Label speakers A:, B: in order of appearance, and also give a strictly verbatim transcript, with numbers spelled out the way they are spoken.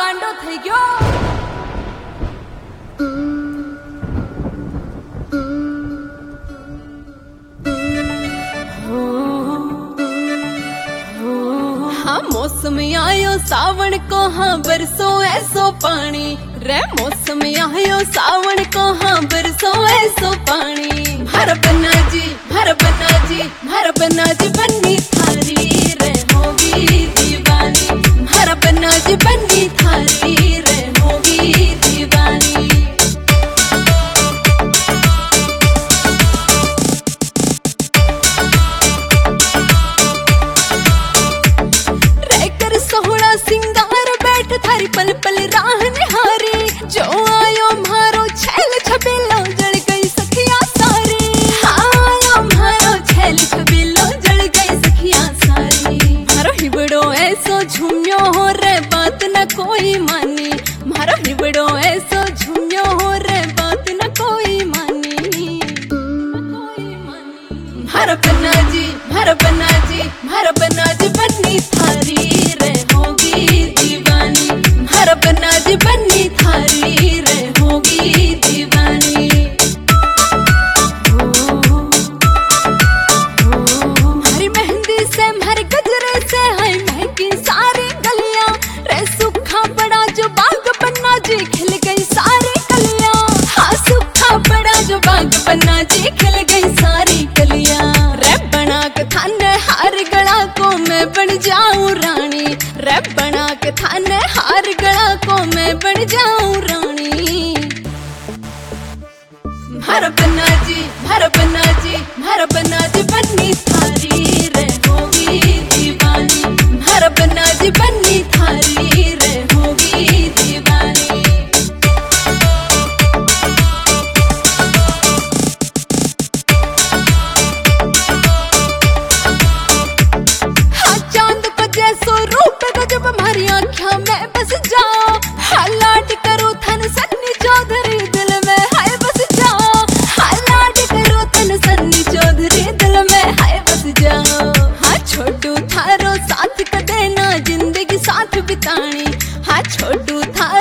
A: गांडो થઈ ગયો। हाँ मौसम आयो सावन को, हाँ बरसो ऐसो पानी रे। मौसम आयो सावन को, हाँ बरसो ऐसो पानी। भर बना जी भर बना जी भर बना जी बन्नी थारी रे होगी दीवानी। भर बना जी बन्नी थारी रे होगी दीवानी। रहकर सोहना सिंगार बैठ थारी पल पल राह निहारी। जो आयो मारो छैल छबेलो जड़ गई सखिया सारी। आयो मारो छैल छबेलो जड़ गई सखिया सारी। मारो हिबड़ो ऐसो झुमियो हो रे बात न कोई मानी। मारो हिबड़ो ऐसो झुमियो हो रे बात न कोई मानी। भर बना जी भर बना जी भर बना जी बन्नी थारी रे होगी दीवानी। भर बना जी बन्नी थारी रे होगी दीवानी। हरी मेहंदी से हर गजरे से है महकी सारी गलियां रे। सूखा बड़ा जो बाग बन्ना जी खिल गई सारी कलियां। हाँ सूखा बड़ा जो बाग बन्ना जी खिल गई सारी कलियां रे। बना के थाने हार गला को मैं बन जाऊं रानी रे। बना के थाने हार गला को मैं बन जाऊं रानी। भर बना जी भर बना जी भर बना जी बन्नी थारी रे होगी दीवानी। भर बना जी बन्नी थारी रे होगी दीवानी। हाँ चांद को जैसो रूप गजब हमारी आँखों में बस जाओ। हालाट करो थन सन्नी चौधरी दिल में हाय बस जाओ। हालाट करो थन सन्नी चौधरी दिल में हाय बस जाओ। हाँ छोटू थारो साथ कदे ना जिंदगी साथ बितानी। हाँ छोटू थारो